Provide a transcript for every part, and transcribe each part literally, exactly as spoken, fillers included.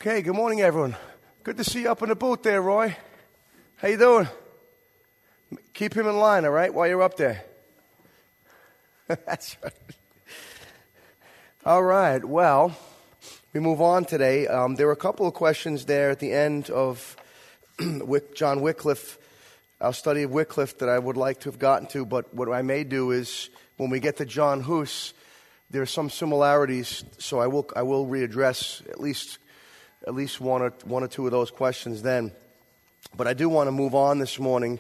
Okay, good morning, everyone. Good to see you up in the booth there, Roy. How you doing? Keep him in line, all right, while you're up there. That's right. All right, well, we move on today. Um, there were a couple of questions there at the end of John Wycliffe, our study of Wycliffe, that I would like to have gotten to, but what I may do is, when we get to John Hus, there are some similarities, so I will I will readdress at least at least one or one or two of those questions then. But I do want to move on this morning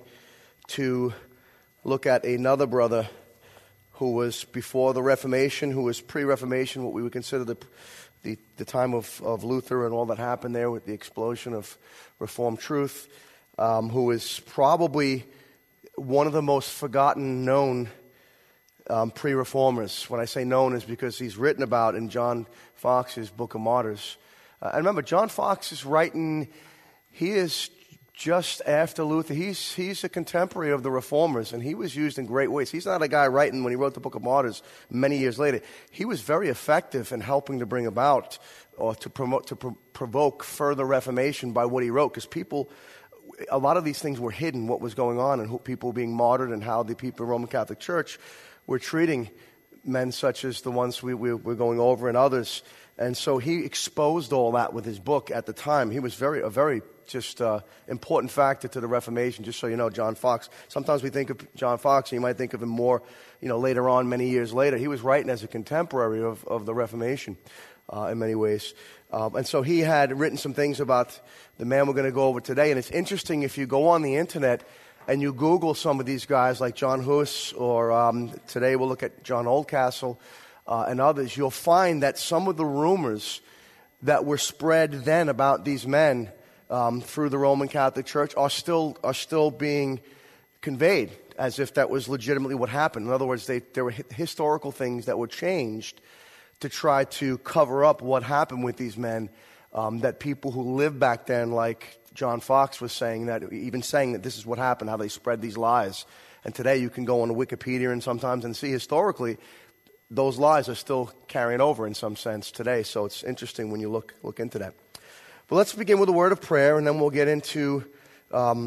to look at another brother who was before the Reformation, who was pre-Reformation, what we would consider the the, the time of, of Luther and all that happened there with the explosion of Reformed truth, um, who is probably one of the most forgotten known um, pre-Reformers. When I say known, is because he's written about in John Fox's Book of Martyrs. Uh, and remember, John Fox is writing, he is just after Luther. He's he's a contemporary of the Reformers, and he was used in great ways. He's not a guy writing when he wrote the Book of Martyrs many years later. He was very effective in helping to bring about or to promote to pro- provoke further Reformation by what he wrote, because people, a lot of these things were hidden, what was going on, and who, people being martyred, and how the people of the Roman Catholic Church were treating men such as the ones we, we were going over and others. And so he exposed all that with his book at the time. He was very a very just uh, important factor to the Reformation, just so you know, John Fox. Sometimes we think of John Fox, and you might think of him more, you know, later on, many years later. He was writing as a contemporary of, of the Reformation uh, in many ways. Um, and so he had written some things about the man we're going to go over today. And it's interesting, if you go on the internet and you Google some of these guys like John Hus, or um, today we'll look at John Oldcastle, Uh, and others, you'll find that some of the rumors that were spread then about these men um, through the Roman Catholic Church are still are still being conveyed as if that was legitimately what happened. In other words, they, there were hi- historical things that were changed to try to cover up what happened with these men, um, that people who lived back then, like John Fox was saying, that even saying that this is what happened, how they spread these lies. And today you can go on Wikipedia and sometimes and see historically those lies are still carrying over in some sense today. So it's interesting when you look look into that. But let's begin with a word of prayer, and then we'll get into um,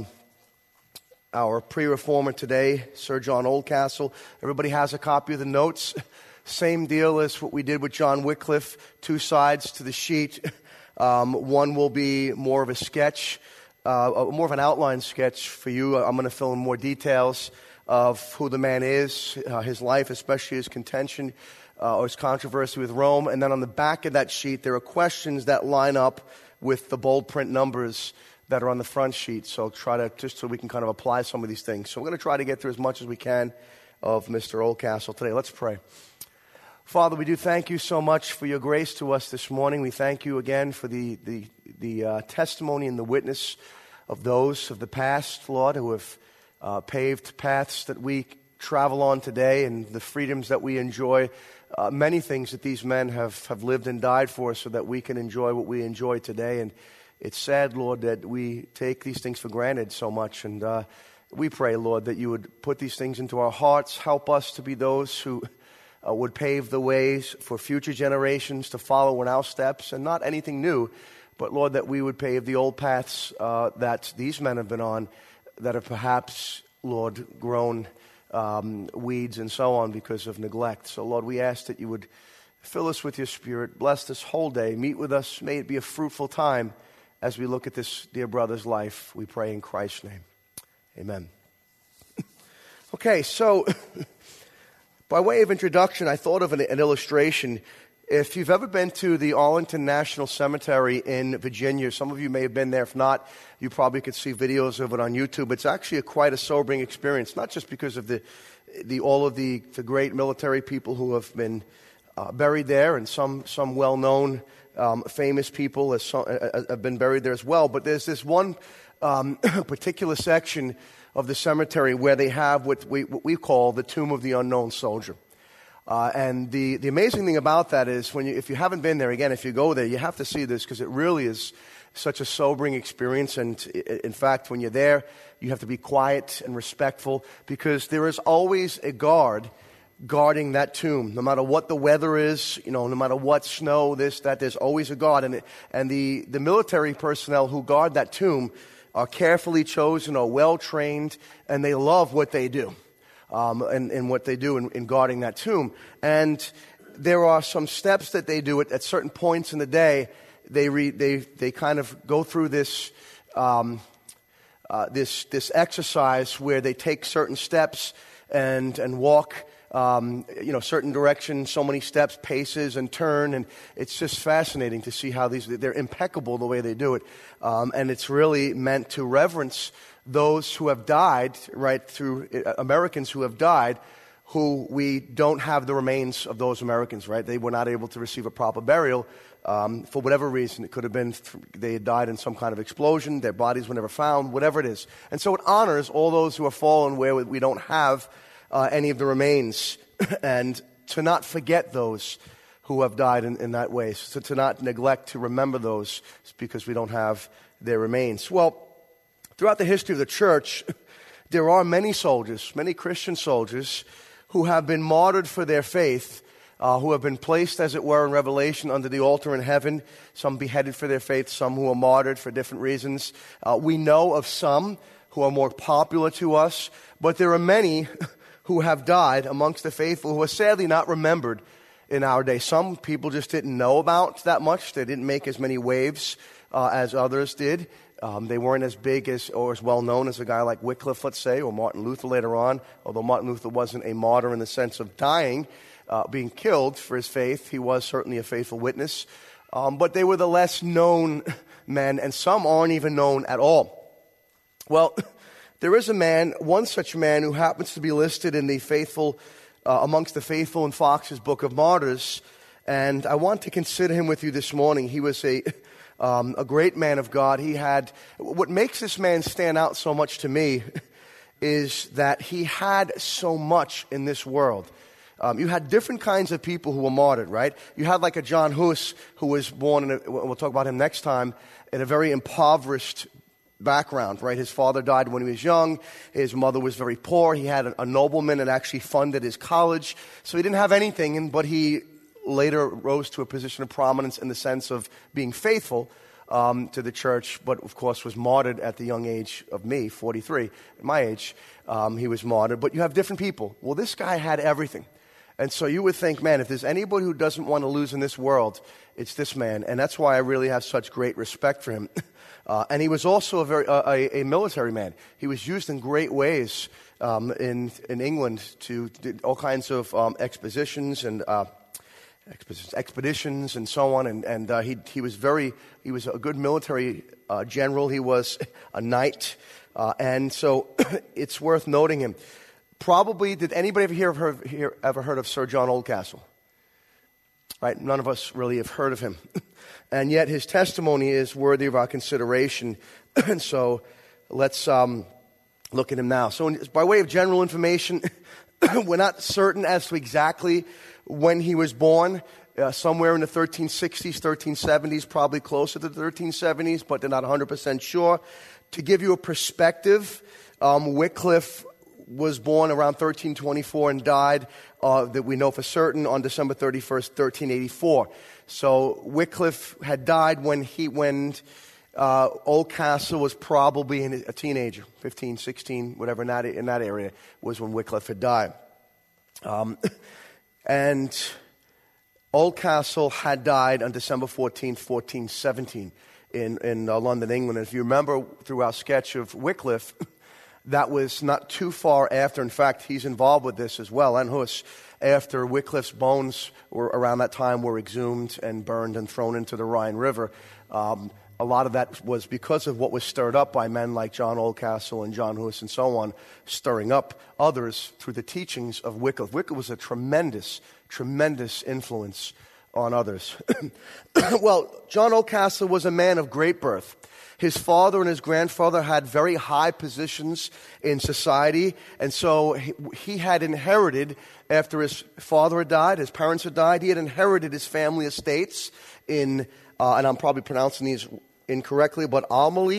our pre-reformer today, Sir John Oldcastle. Everybody has a copy of the notes. Same deal as what we did with John Wycliffe, two sides to the sheet. Um, one will be more of a sketch, uh, more of an outline sketch for you. I'm going to fill in more details of who the man is, uh, his life, especially his contention uh, or his controversy with Rome. And then on the back of that sheet, there are questions that line up with the bold print numbers that are on the front sheet. So try to, just so we can kind of apply some of these things. So we're going to try to get through as much as we can of Mister Oldcastle today. Let's pray. Father, we do thank you so much for your grace to us this morning. We thank you again for the, the, the uh, testimony and the witness of those of the past, Lord, who have Uh, paved paths that we travel on today, and the freedoms that we enjoy. Uh, many things that these men have, have lived and died for, so that we can enjoy what we enjoy today. And it's sad, Lord, that we take these things for granted so much. And uh, we pray, Lord, that you would put these things into our hearts. Help us to be those who uh, would pave the ways for future generations to follow in our steps, and not anything new, but, Lord, that we would pave the old paths uh, that these men have been on, that have perhaps, Lord, grown um, weeds and so on because of neglect. So, Lord, we ask that you would fill us with your Spirit, bless this whole day, meet with us, may it be a fruitful time as we look at this dear brother's life. We pray in Christ's name. Amen. Okay, so by way of introduction, I thought of an, an illustration. If you've ever been to the Arlington National Cemetery in Virginia, some of you may have been there. If not, you probably could see videos of it on YouTube. It's actually a, quite a sobering experience, not just because of the, the all of the, the great military people who have been uh, buried there, and some some well-known, um, famous people as so, uh, have been buried there as well. But there's this one um, particular section of the cemetery where they have what we, what we call the Tomb of the Unknown Soldier. Uh, and the, the amazing thing about that is, when you, if you haven't been there, again, if you go there, you have to see this, because it really is such a sobering experience. And in fact, when you're there, you have to be quiet and respectful, because there is always a guard guarding that tomb. No matter what the weather is, you know, no matter what snow, this, that, there's always a guard. And, it, and the, the military personnel who guard that tomb are carefully chosen, are well-trained, and they love what they do, um, and, and what they do in, in guarding that tomb. And there are some steps that they do at, at certain points in the day. They re, they they kind of go through this um, uh, this this exercise where they take certain steps and and walk um, you know certain directions, so many steps, paces, and turn, and it's just fascinating to see how these they're impeccable the way they do it, um, and it's really meant to reverence those who have died, right, through uh, Americans who have died, who we don't have the remains of those Americans, right? They were not able to receive a proper burial um, for whatever reason. It could have been th- they had died in some kind of explosion, their bodies were never found, whatever it is. And so it honors all those who have fallen where we don't have uh, any of the remains, and to not forget those who have died in, in that way, so to not neglect to remember those because we don't have their remains. Well, throughout the history of the church, there are many soldiers, many Christian soldiers, who have been martyred for their faith, uh, who have been placed, as it were, in Revelation under the altar in heaven, some beheaded for their faith, some who are martyred for different reasons. Uh, we know of some who are more popular to us, but there are many who have died amongst the faithful who are sadly not remembered in our day. Some people just didn't know about that much. They didn't make as many waves uh, as others did. Um, they weren't as big as or as well known as a guy like Wycliffe, let's say, or Martin Luther later on. Although Martin Luther wasn't a martyr in the sense of dying, uh, being killed for his faith, he was certainly a faithful witness. Um, but they were the less known men, and some aren't even known at all. Well, there is a man, one such man, who happens to be listed in the faithful, uh, amongst the faithful in Fox's Book of Martyrs, and I want to consider him with you this morning. He was a Um, a great man of God. He had, what makes this man stand out so much to me is that he had so much in this world. Um, you had different kinds of people who were martyred, right? You had like a John Hus, who was born in a, we'll talk about him next time, in a very impoverished background, right? His father died when he was young. His mother was very poor. He had a, a nobleman that actually funded his college. So he didn't have anything, but he later rose to a position of prominence in the sense of being faithful um, to the church, but of course was martyred at the young age of me, forty-three, at my age. Um, he was martyred, but you have different people. Well, this guy had everything. And so you would think, man, if there's anybody who doesn't want to lose in this world, it's this man. And that's why I really have such great respect for him. Uh, and he was also a, very, uh, a, a military man. He was used in great ways um, in, in England to do all kinds of um, expositions and uh, expeditions and so on, and, and uh, he he was very he was a good military uh, general. He was a knight, uh, and so it's worth noting him. Probably, did anybody ever hear of her, hear, ever heard of Sir John Oldcastle? Right, none of us really have heard of him, and yet his testimony is worthy of our consideration. And so let's um, look at him now. So, by way of general information, we're not certain as to exactly when he was born, uh, somewhere in the thirteen sixties, thirteen seventies, probably closer to the thirteen seventies, but they're not one hundred percent sure. To give you a perspective, um, Wycliffe was born around thirteen twenty-four and died, uh, that we know for certain, on December thirty-first, thirteen eighty-four. So Wycliffe had died when he when uh, Oldcastle was probably a teenager, fifteen, sixteen, whatever in that in that area was when Wycliffe had died. Um, And Oldcastle had died on December fourteenth, fourteen seventeen in, in uh, London, England. And if you remember through our sketch of Wycliffe, that was not too far after. In fact, he's involved with this as well, and Hus, after Wycliffe's bones were around that time were exhumed and burned and thrown into the Rhine River. Um, a lot of that was because of what was stirred up by men like John Oldcastle and John Hus and so on, stirring up others through the teachings of Wycliffe. Wycliffe was a tremendous, tremendous influence on others. Well, John Oldcastle was a man of great birth. His father and his grandfather had very high positions in society, and so he, he had inherited, after his father had died, his parents had died, he had inherited his family estates in, uh, and I'm probably pronouncing these incorrectly, but Almely,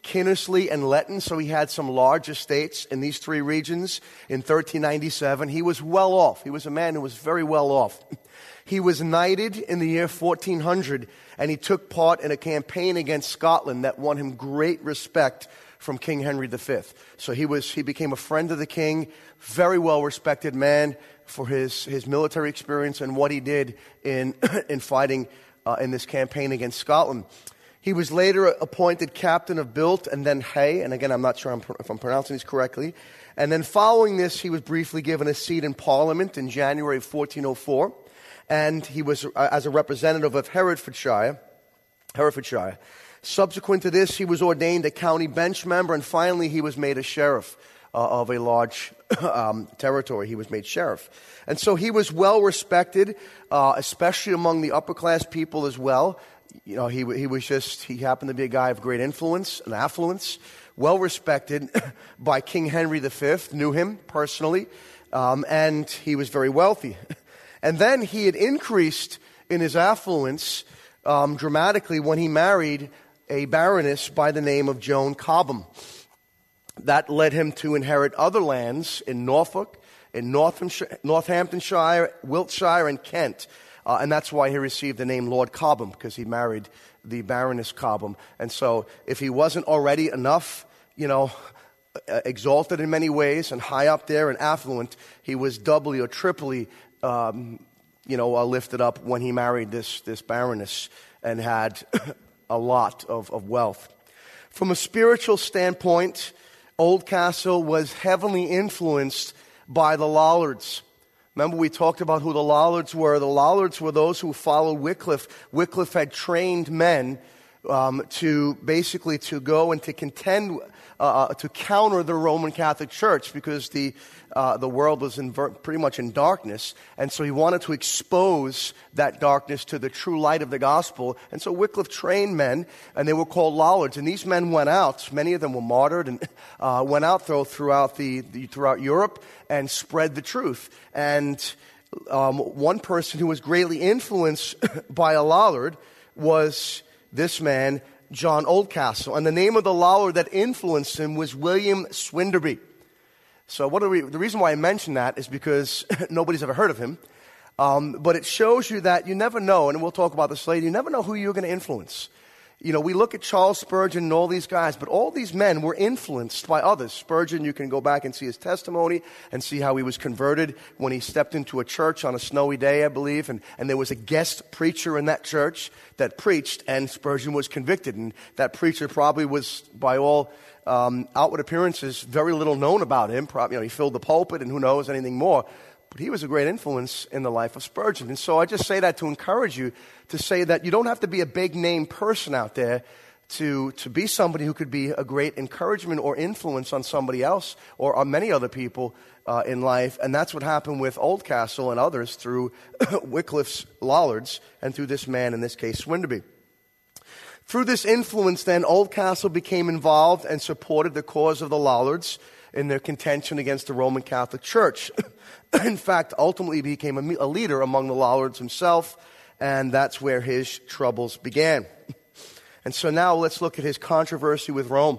Kinnersley, and Letton, so he had some large estates in these three regions in thirteen ninety-seven. He was well off. He was a man who was very well off. He was knighted in the year fourteen hundred, and he took part in a campaign against Scotland that won him great respect from King Henry the Fifth. So he was he became a friend of the king, very well respected man for his, his military experience and what he did in in fighting uh, in this campaign against Scotland. He was later appointed captain of Built and then Hay, and again, I'm not sure if I'm pronouncing these correctly. And then following this, he was briefly given a seat in Parliament in January of fourteen oh four, and he was uh, as a representative of Herefordshire. Herefordshire. Subsequent to this, he was ordained a county bench member, and finally he was made a sheriff uh, of a large um, territory. He was made sheriff. And so he was well respected, uh, especially among the upper class people as well. You know, he he was just, he happened to be a guy of great influence and affluence, well respected by King Henry the Fifth, knew him personally, um, and he was very wealthy. And then he had increased in his affluence um, dramatically when he married a baroness by the name of Joan Cobham. That led him to inherit other lands in Norfolk, in Northamptonshire, Northamptonshire, Wiltshire, and Kent. Uh, and that's why he received the name Lord Cobham, because he married the Baroness Cobham. And so if he wasn't already enough, you know, exalted in many ways and high up there and affluent, he was doubly or triply, um, you know, uh, lifted up when he married this, this Baroness and had a lot of, of wealth. From a spiritual standpoint, Oldcastle was heavily influenced by the Lollards. Remember, we talked about who the Lollards were. The Lollards were those who followed Wycliffe. Wycliffe had trained men um, to basically to go and to contend, uh, to counter the Roman Catholic Church, because the uh, the world was in ver- pretty much in darkness, and so he wanted to expose that darkness to the true light of the gospel. And so Wycliffe trained men, and they were called Lollards. And these men went out; many of them were martyred, and uh, went out though throughout the, the throughout Europe and spread the truth. And um, one person who was greatly influenced by a Lollard was this man, John Oldcastle. And the name of the Lollard that influenced him was William Swinderby. So what are we, the reason why I mention that is because nobody's ever heard of him. Um, but it shows you that you never know, and we'll talk about this later, you never know who you're going to influence. You know, we look at Charles Spurgeon and all these guys, but all these men were influenced by others. Spurgeon, you can go back and see his testimony and see how he was converted when he stepped into a church on a snowy day, I believe, and, and there was a guest preacher in that church that preached, and Spurgeon was convicted. And that preacher probably was, by all um, outward appearances, very little known about him. Probably, you know, he filled the pulpit, and who knows anything more. But he was a great influence in the life of Spurgeon. And so I just say that to encourage you to say that you don't have to be a big name person out there to, to be somebody who could be a great encouragement or influence on somebody else or on many other people uh, in life. And that's what happened with Oldcastle and others through Wycliffe's Lollards and through this man, in this case, Swinderby. Through this influence, then, Oldcastle became involved and supported the cause of the Lollards in their contention against the Roman Catholic Church. In fact, ultimately became a, a leader among the Lollards himself, and that's where his troubles began. And so now let's look at his controversy with Rome.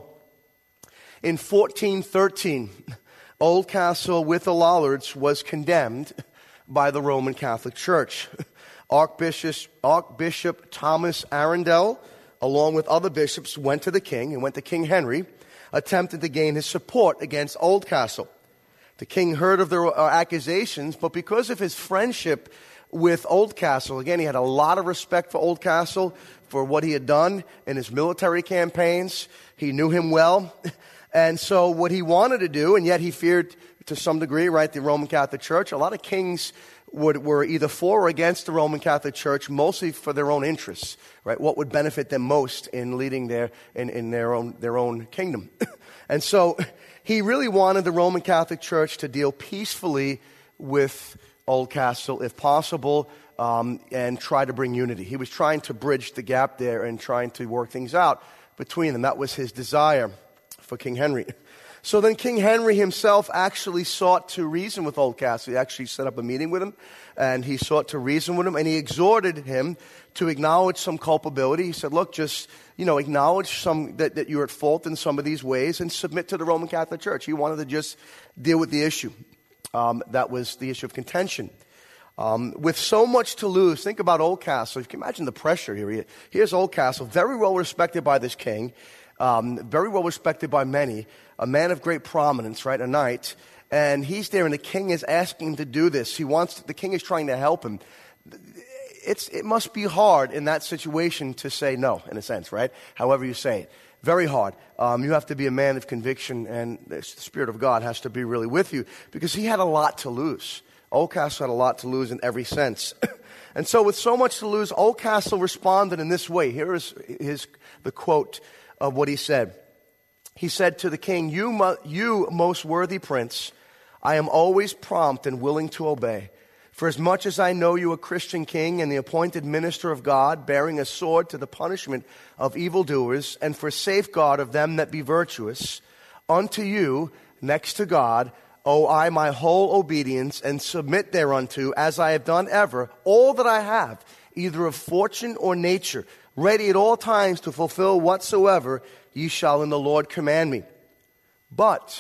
In fourteen thirteen, Oldcastle with the Lollards was condemned by the Roman Catholic Church. Archbishop, Archbishop Thomas Arundel, along with other bishops, went to the king and went to King Henry, attempted to gain his support against Oldcastle. The king heard of their uh, accusations, but because of his friendship with Oldcastle, again, he had a lot of respect for Oldcastle, for what he had done in his military campaigns. He knew him well. And so what he wanted to do, and yet he feared to some degree, right, the Roman Catholic Church. A lot of kings would, were either for or against the Roman Catholic Church, mostly for their own interests, right? What would benefit them most in leading their, in, in their own, their own kingdom. And so he really wanted the Roman Catholic Church to deal peacefully with Oldcastle, if possible, um, and try to bring unity. He was trying to bridge the gap there and trying to work things out between them. That was his desire for King Henry. So then King Henry himself actually sought to reason with Oldcastle. He actually set up a meeting with him, and he sought to reason with him, and he exhorted him to acknowledge some culpability. He said, look, just, you know, acknowledge some that, that you're at fault in some of these ways and submit to the Roman Catholic Church. He wanted to just deal with the issue. Um, that was the issue of contention. Um, with so much to lose, think about Oldcastle. You can imagine the pressure here. Here's Oldcastle, very well respected by this king, um, very well respected by many, a man of great prominence, right, a knight, and he's there, and the king is asking him to do this. He wants to, the king is trying to help him. It's, it must be hard in that situation to say no, in a sense, right? However you say it. Very hard. Um, you have to be a man of conviction, and the Spirit of God has to be really with you, because he had a lot to lose. Oldcastle had a lot to lose in every sense. And so with so much to lose, Oldcastle responded in this way. Here is his, the quote of what he said. He said to the king, you, mo- you most worthy prince, I am always prompt and willing to obey. For as much as I know you a Christian king and the appointed minister of God, bearing a sword to the punishment of evildoers, and for safeguard of them that be virtuous, unto you, next to God, owe I my whole obedience, and submit thereunto, as I have done ever, all that I have, either of fortune or nature, ready at all times to fulfill whatsoever ye shall in the Lord command me. But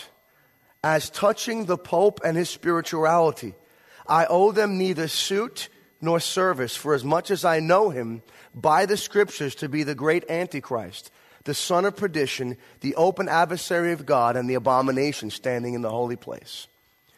as touching the Pope and his spirituality, I owe them neither suit nor service, for as much as I know him by the Scriptures to be the great Antichrist, the son of perdition, the open adversary of God, and the abomination standing in the holy place.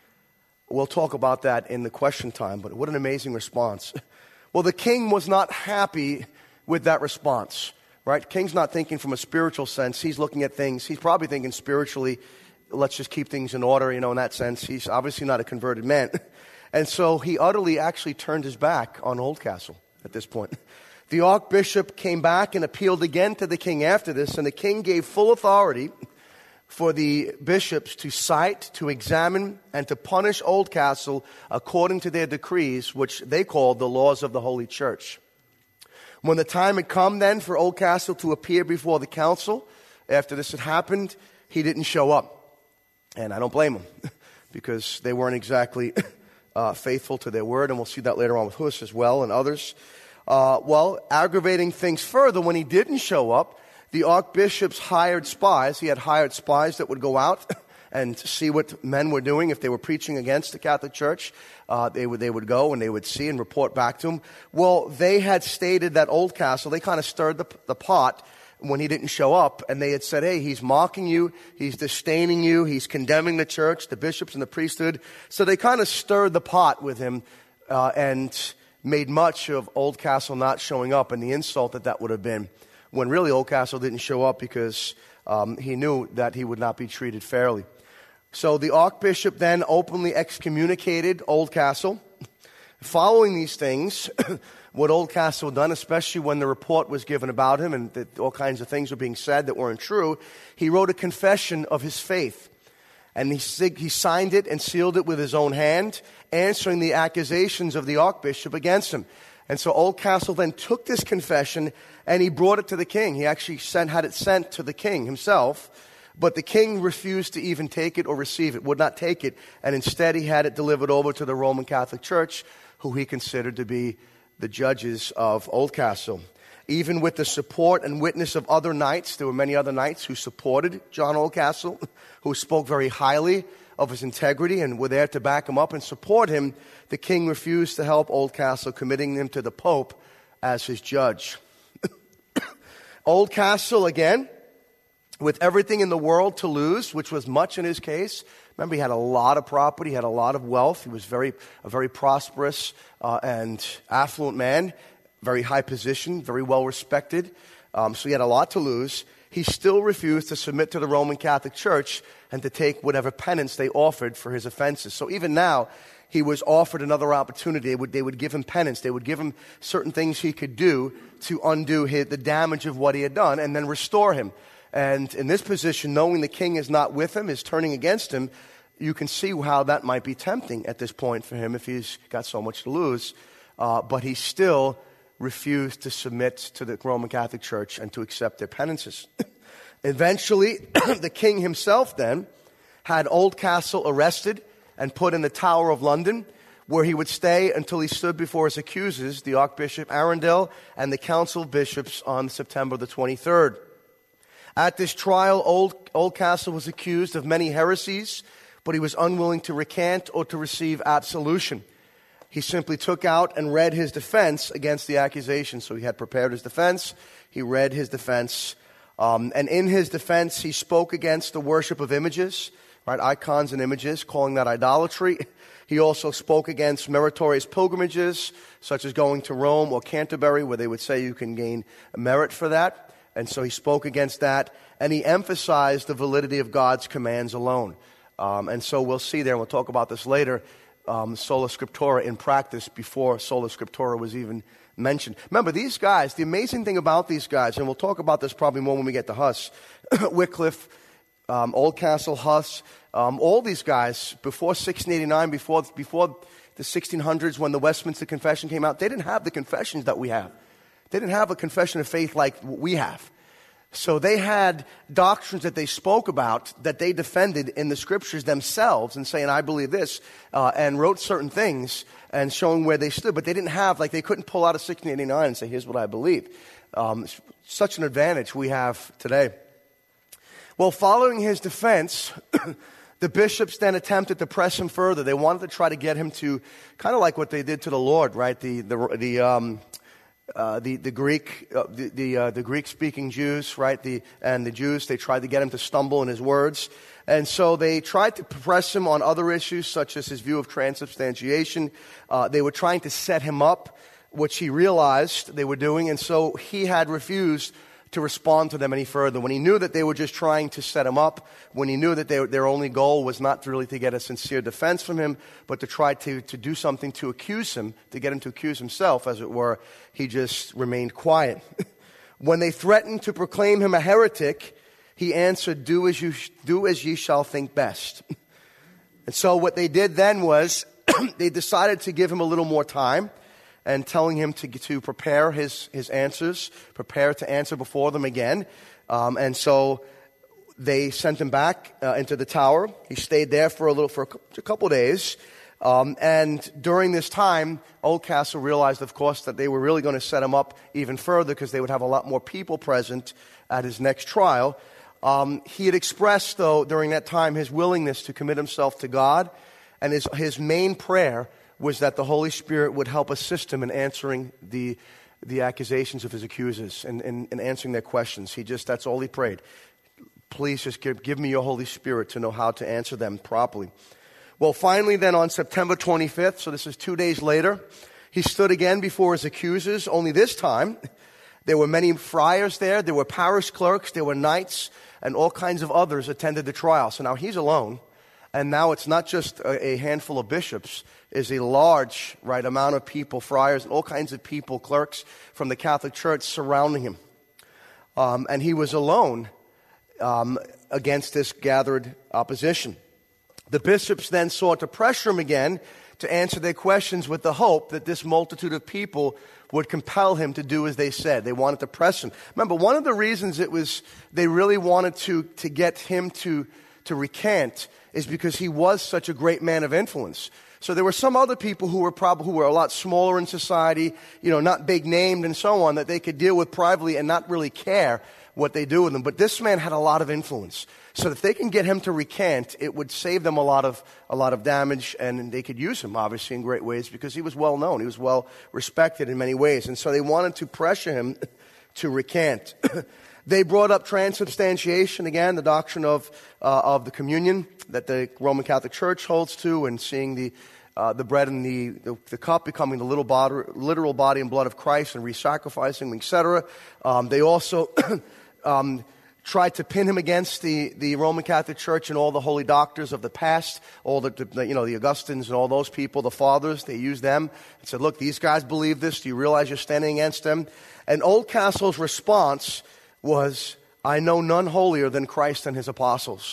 We'll talk about that in the question time, but what an amazing response. Well, the king was not happy with that response, right? King's not thinking from a spiritual sense. He's looking at things. He's probably thinking spiritually, let's just keep things in order, you know, in that sense. He's obviously not a converted man. And so he utterly actually turned his back on Oldcastle at this point. The archbishop came back and appealed again to the king after this, and the king gave full authority for the bishops to cite, to examine, and to punish Oldcastle according to their decrees, which they called the laws of the Holy Church. When the time had come then for Oldcastle to appear before the council, after this had happened, he didn't show up. And I don't blame him, because they weren't exactly uh, faithful to their word, and we'll see that later on with Hus as well and others. Uh, well, aggravating things further, when he didn't show up, the archbishops hired spies. He had hired spies that would go out and see what men were doing. If they were preaching against the Catholic Church, uh, they would they would go and they would see and report back to him. Well, they had stated that Oldcastle, they kind of stirred the, the pot when he didn't show up, and they had said, hey, he's mocking you, he's disdaining you, he's condemning the church, the bishops and the priesthood. So they kind of stirred the pot with him uh, and made much of Oldcastle not showing up and the insult that that would have been, when really Oldcastle didn't show up because um, he knew that he would not be treated fairly. So the archbishop then openly excommunicated Oldcastle. Following these things, what Oldcastle done, especially when the report was given about him and that all kinds of things were being said that weren't true, he wrote a confession of his faith. And he, he signed it and sealed it with his own hand, answering the accusations of the archbishop against him. And so Oldcastle then took this confession and he brought it to the king. He actually sent, had it sent to the king himself, but the king refused to even take it or receive it, would not take it, and instead he had it delivered over to the Roman Catholic Church, who he considered to be the judges of Oldcastle. Even with the support and witness of other knights, there were many other knights who supported John Oldcastle, who spoke very highly of his integrity and were there to back him up and support him. The king refused to help Oldcastle, committing him to the Pope as his judge. Oldcastle, again, with everything in the world to lose, which was much in his case. Remember, he had a lot of property, he had a lot of wealth. He was very a very prosperous uh, and affluent man, very high position, very well respected. Um, so he had a lot to lose. He still refused to submit to the Roman Catholic Church and to take whatever penance they offered for his offenses. So even now, he was offered another opportunity. They would, they would give him penance. They would give him certain things he could do to undo his, the damage of what he had done and then restore him. And in this position, knowing the king is not with him, is turning against him, you can see how that might be tempting at this point for him if he's got so much to lose. Uh, but he still refused to submit to the Roman Catholic Church and to accept their penances. Eventually, the king himself then had Oldcastle arrested and put in the Tower of London, where he would stay until he stood before his accusers, the Archbishop Arundel and the Council of Bishops, on September the twenty-third. At this trial, Old, Oldcastle was accused of many heresies, but he was unwilling to recant or to receive absolution. He simply took out and read his defense against the accusation. So he had prepared his defense. He read his defense. Um, and in his defense, he spoke against the worship of images, right, icons and images, calling that idolatry. He also spoke against meritorious pilgrimages, such as going to Rome or Canterbury, where they would say you can gain merit for that. And so he spoke against that. And he emphasized the validity of God's commands alone. Um, and so we'll see there, and we'll talk about this later, um, Sola Scriptura in practice before Sola Scriptura was even mentioned. Remember, these guys, the amazing thing about these guys, and we'll talk about this probably more when we get to Huss, Wycliffe, um, Oldcastle, Huss, um, all these guys, before sixteen eighty-nine, before, before the sixteen hundreds when the Westminster Confession came out, they didn't have the confessions that we have. They didn't have a confession of faith like we have. So they had doctrines that they spoke about that they defended in the scriptures themselves and saying, I believe this, uh, and wrote certain things and showing where they stood. But they didn't have, like they couldn't pull out of sixteen eighty-nine and say, here's what I believe. Um, such an advantage we have today. Well, following his defense, the bishops then attempted to press him further. They wanted to try to get him to, kind of like what they did to the Lord, right? The, the, the, um, Uh, the the Greek uh, the the, uh, the Greek speaking Jews, right? The and the Jews, they tried to get him to stumble in his words, and so they tried to press him on other issues such as his view of transubstantiation. Uh, they were trying to set him up, which he realized they were doing, and so he had refused to respond to them any further. When he knew that they were just trying to set him up, when he knew that they, their only goal was not really to get a sincere defense from him, but to try to, to do something to accuse him, to get him to accuse himself, as it were, he just remained quiet. When they threatened to proclaim him a heretic, he answered, do as you do as ye shall think best. And so what they did then was they decided to give him a little more time, and telling him to to prepare his, his answers, prepare to answer before them again. Um, and so they sent him back uh, into the tower. He stayed there for a little for a couple of days. Um, and during this time, Oldcastle realized, of course, that they were really going to set him up even further because they would have a lot more people present at his next trial. Um, he had expressed, though, during that time, his willingness to commit himself to God, and his his main prayer was that the Holy Spirit would help assist him in answering the the accusations of his accusers and, and, and answering their questions. He just, that's all he prayed. Please just give, give me your Holy Spirit to know how to answer them properly. Well, finally then on September twenty-fifth, so this is two days later, he stood again before his accusers. Only this time, there were many friars there, there were parish clerks, there were knights, and all kinds of others attended the trial. So now he's alone. And now it's not just a, a handful of bishops, it's a large, right, amount of people, friars, and all kinds of people, clerks from the Catholic Church surrounding him. Um, and he was alone um, against this gathered opposition. The bishops then sought to pressure him again to answer their questions with the hope that this multitude of people would compel him to do as they said. They wanted to press him. Remember, one of the reasons it was they really wanted to, to get him to, to recant is because he was such a great man of influence. So there were some other people who were probably who were a lot smaller in society, you know, not big named and so on, that they could deal with privately and not really care what they do with them. But this man had a lot of influence. So if they can get him to recant, it would save them a lot of a lot of damage, and they could use him, obviously, in great ways because he was well known. He was well respected in many ways. And so they wanted to pressure him to recant. They brought up transubstantiation, again, the doctrine of uh, of the communion that the Roman Catholic Church holds to, and seeing the uh, the bread and the, the, the cup becoming the little body, literal body and blood of Christ and re-sacrificing, et cetera. Um, they also um, tried to pin him against the, the Roman Catholic Church and all the holy doctors of the past, all the, the you know the Augustines and all those people, the fathers. They used them and said, "Look, these guys believe this. Do you realize you're standing against them?" And Oldcastle's response was, "I know none holier than Christ and his apostles."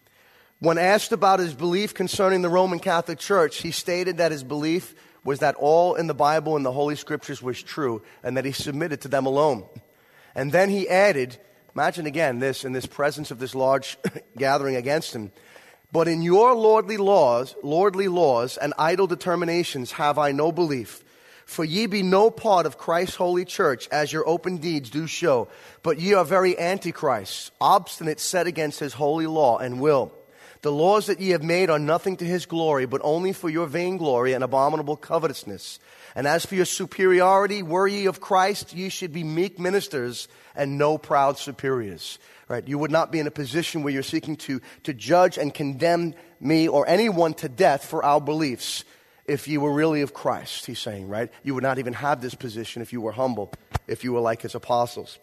When asked about his belief concerning the Roman Catholic Church, he stated that his belief was that all in the Bible and the Holy Scriptures was true, and that he submitted to them alone. And then he added, imagine again this, in this presence of this large gathering against him, But in your lordly laws, lordly laws and idle determinations have I no belief. For ye be no part of Christ's holy church, as your open deeds do show. But ye are very antichrists, obstinate, set against his holy law and will. The laws that ye have made are nothing to his glory, but only for your vainglory and abominable covetousness. And as for your superiority, were ye of Christ, ye should be meek ministers and no proud superiors. Right? You would not be in a position where you're seeking to, to judge and condemn me or anyone to death for our beliefs. If you were really of Christ, he's saying, right? You would not even have this position if you were humble, if you were like his apostles.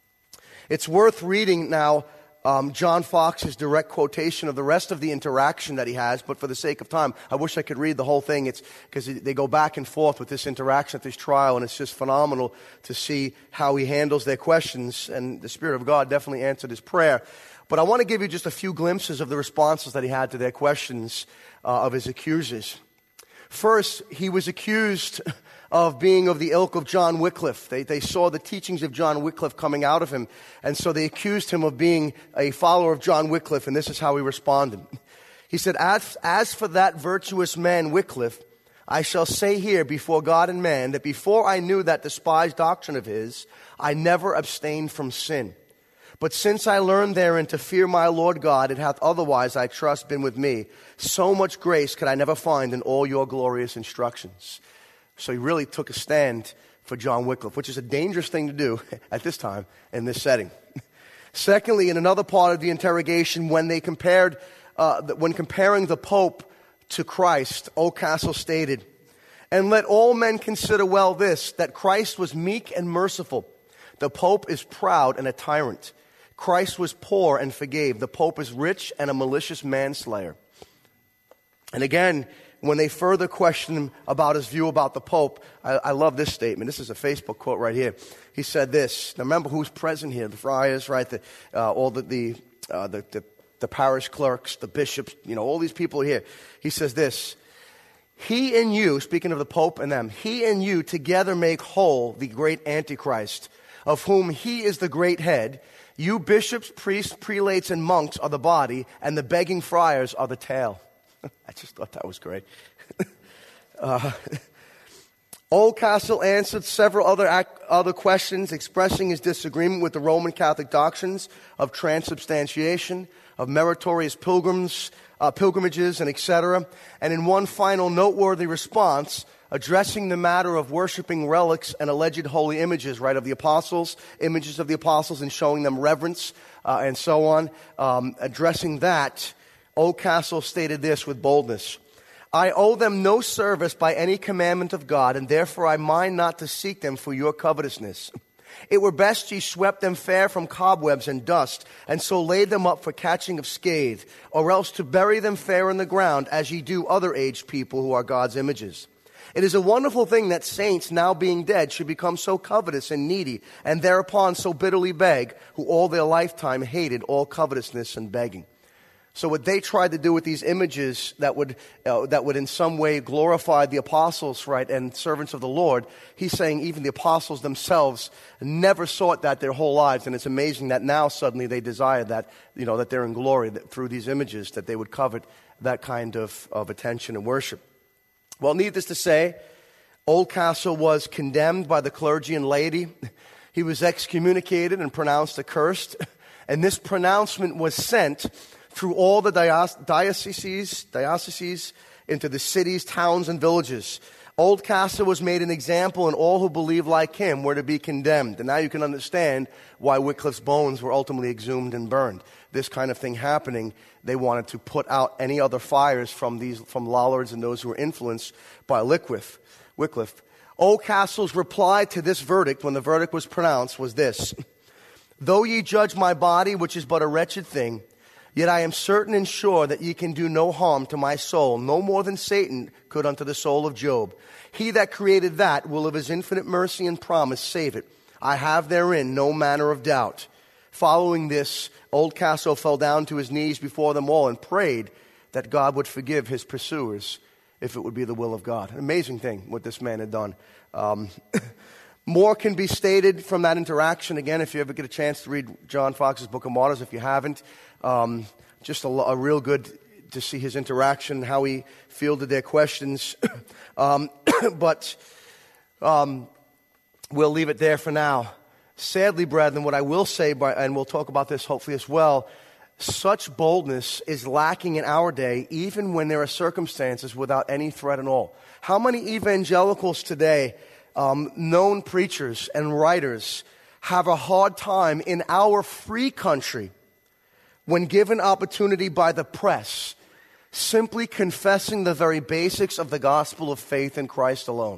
It's worth reading now um, John Fox's direct quotation of the rest of the interaction that he has, but for the sake of time, I wish I could read the whole thing. It's because they go back and forth with this interaction at this trial, and it's just phenomenal to see how he handles their questions, and the Spirit of God definitely answered his prayer. But I want to give you just a few glimpses of the responses that he had to their questions uh, of his accusers. First, he was accused of being of the ilk of John Wycliffe. They, they saw the teachings of John Wycliffe coming out of him, and so they accused him of being a follower of John Wycliffe, and this is how he responded. He said, as, as for that virtuous man Wycliffe, I shall say here before God and man that before I knew that despised doctrine of his, I never abstained from sin. But since I learned therein to fear my Lord God, it hath otherwise, I trust, been with me. So much grace could I never find in all your glorious instructions. So he really took a stand for John Wycliffe, which is a dangerous thing to do at this time in this setting. Secondly, in another part of the interrogation, when they compared, uh, when comparing the Pope to Christ, Oldcastle stated, "And let all men consider well this, that Christ was meek and merciful. The Pope is proud and a tyrant. Christ was poor and forgave. The Pope is rich and a malicious manslayer." And again, when they further questioned him about his view about the Pope, I, I love this statement. This is a Facebook quote right here. He said this. Now remember who's present here. The friars, right? The, uh, all the, the, uh, the, the, the parish clerks, the bishops, you know, all these people here. He says this. "He and you," speaking of the Pope and them, "he and you together make whole the great Antichrist, of whom he is the great head. You bishops, priests, prelates, and monks are the body, and the begging friars are the tail." I just thought that was great. uh, Oldcastle answered several other ac- other questions, expressing his disagreement with the Roman Catholic doctrines of transubstantiation, of meritorious pilgrims, uh, pilgrimages, and et cetera. And in one final noteworthy response, addressing the matter of worshiping relics and alleged holy images, right, of the apostles, images of the apostles, and showing them reverence, uh, and so on. Um, addressing that, Oldcastle stated this with boldness. "I owe them no service by any commandment of God, and therefore I mind not to seek them for your covetousness. It were best ye swept them fair from cobwebs and dust, and so laid them up for catching of scathe, or else to bury them fair in the ground, as ye do other aged people who are God's images. It is a wonderful thing that saints, now being dead, should become so covetous and needy, and thereupon so bitterly beg, who all their lifetime hated all covetousness and begging." So what they tried to do with these images that would uh, that would in some way glorify the apostles, right, and servants of the Lord, he's saying even the apostles themselves never sought that their whole lives, and it's amazing that now suddenly they desire that, you know, that they're in glory that through these images, that they would covet that kind of, of attention and worship. Well, needless to say, Oldcastle was condemned by the clergy and laity. He was excommunicated and pronounced accursed, and this pronouncement was sent through all the dioceses, dioceses into the cities, towns, and villages. Oldcastle was made an example, and all who believed like him were to be condemned. And now you can understand why Wycliffe's bones were ultimately exhumed and burned. This kind of thing happening, they wanted to put out any other fires from these, from Lollards and those who were influenced by Wycliffe. Wycliffe. Oldcastle's reply to this verdict, when the verdict was pronounced, was this: "Though ye judge my body, which is but a wretched thing, yet I am certain and sure that ye can do no harm to my soul, no more than Satan could unto the soul of Job. He that created that will of his infinite mercy and promise save it. I have therein no manner of doubt." Following this, Oldcastle fell down to his knees before them all and prayed that God would forgive his pursuers if it would be the will of God. An amazing thing what this man had done. Um, more can be stated from that interaction. Again, if you ever get a chance to read John Fox's Book of Martyrs, if you haven't, um, just a, a real good to see his interaction, how he fielded their questions. um, but um, we'll leave it there for now. Sadly, brethren, what I will say, by, and we'll talk about this hopefully as well, such boldness is lacking in our day, even when there are circumstances without any threat at all. How many evangelicals today, um, known preachers and writers, have a hard time in our free country, when given opportunity by the press, simply confessing the very basics of the gospel of faith in Christ alone?